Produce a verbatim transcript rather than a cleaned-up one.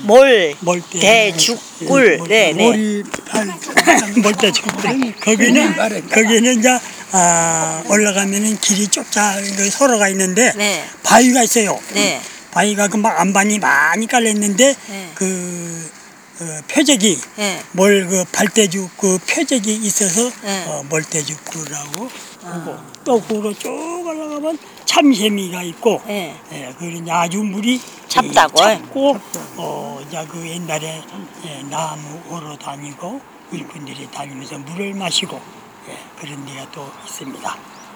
몰, 몰대, 대, 죽, 꿀. 네, 네. 몰이 몰대 죽꿀. 거기는 거기는 이제 아, 올라가면은 길이 좁자 서로가 있는데 네. 바위가 있어요. 네. 바위가 금방 안반이 많이 깔렸는데 네. 그 어, 표적이 네. 몰 그 발대죽 그 표적이 있어서 네. 어, 몰대죽구라고 하고 또 그로 쭉 올라가면 참새미가 있고 네. 예, 그리고 아주 물이 찹다고. 찹고 어, 이제 그 옛날에 예, 나무 오러 다니고 일꾼들이 다니면서 물을 마시고 예, 그런 데가 또 있습니다.